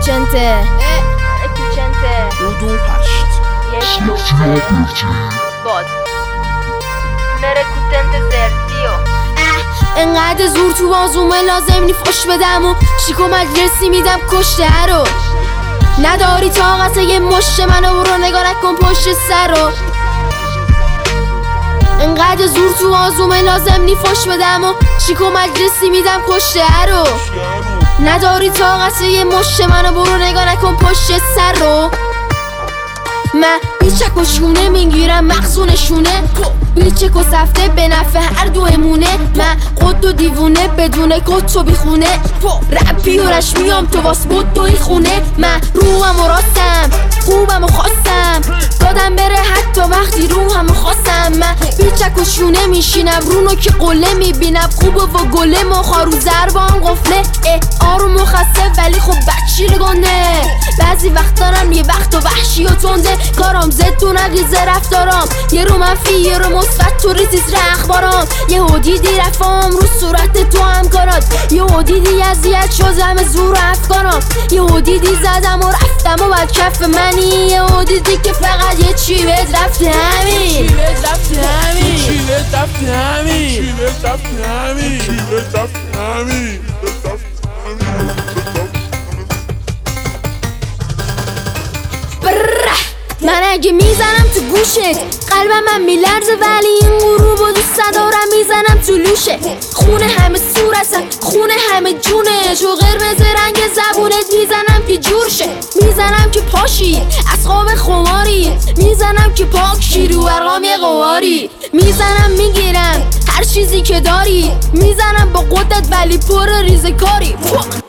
Recente دو هشت باد مرکوتنت زرتیو انقدر زور تو بازومه لازم نی فش بدم و شیکو مجلسی میدم کشته رو نداری طاقت یه مشت منو برو نگاه نکن پشت سر رو انقدر زور تو بازومه لازم نی فش بدم و شیکو مجلسی میدم کشته رو نداری طاقت یه مشت منو برو نگاه نکن پشت سر رو من بیچک و شونه میگیرم مخزونشونه بیچک و سفته به نفع هر دو امونه من قد و دیوونه بدون کت و بیخونه رپی و رش میام تو واس بود توی خونه من روحم و راستم خوبم و خواستم دادم بره حتی وقتی روحم و خواستم من بیچک و شونه میشینم رونو که قله میبینم خوبه و گله مخارو زربان قفله آروم و خسته ولی خب بچیر گنده بعضی وقت دارم یه وقت و وحشی و تنده کارام زد تو نقیزه رفتارام یه رو منفی یه رو مثبت تو ریتیز اخبارام یه دیدی رفام رو صورت تو همکارات یه دیدی اذیت شدم زور و افکارام یه دیدی زدم و رفتم و بعد کف منی یه دیدی که فقط یه چی بهت رفته همین من اگه میزنم تو گوشت قلبم من میلرزه ولی این غروب و دوست دارم میزنم تو لوشه خونه همه صورتم خونه همه جونه چو قرمز رنگ زبونت میزنم که جور شه میزنم که پاشی از خواب خماری میزنم که پاک شی رو ارقام یه قواری میزنم میگیرم هر چیزی که داری میزنم با قدرت ولی پر ریزه کاری